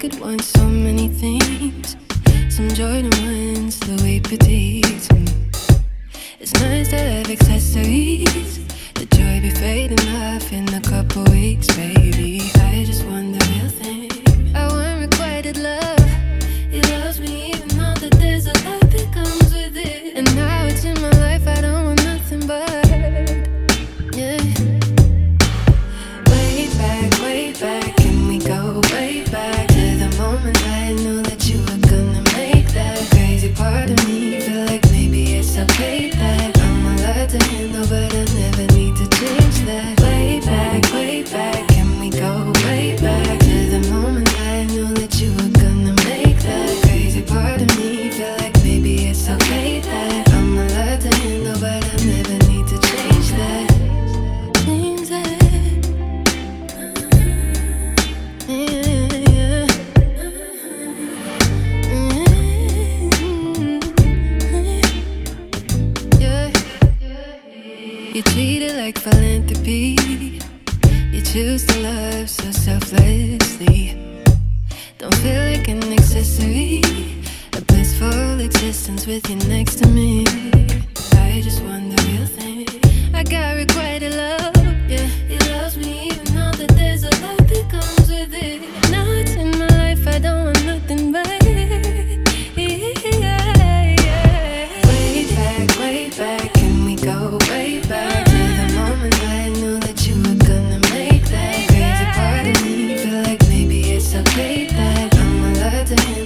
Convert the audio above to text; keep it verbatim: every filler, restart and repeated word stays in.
could want so many things. Some joy to ones, the way petite. It's nice to have accessories. The joy be fading off in a couple weeks, baby. I just want the real thing. I want requited love. It loves me even though that there's a lot that comes with it. And now it's in my life, I don't want nothing but, yeah. Way back, way back, can we go way back to the moment I knew that you were gonna make that crazy part of me feel like maybe it's okay that I'm allowed to handle, but I never need to change that. Way back, way back, can we go way back to the moment I knew that you were gonna make that crazy part of me feel like maybe it's okay that I'm allowed to handle, but I never need to change that. Change that. You treat it like philanthropy. You choose to love so selflessly. Don't feel like an accessory. A blissful existence with you next to me. I just want the real thing. I got requited love, yeah. It loves me even though that there's a lot that comes with it. Now it's in my life, I don't want nothing but it. Yeah, yeah. Way back, way back, can we go way back to the moment I knew that you were gonna make that crazy part of me feel like maybe it's okay that I'm allowed to handle.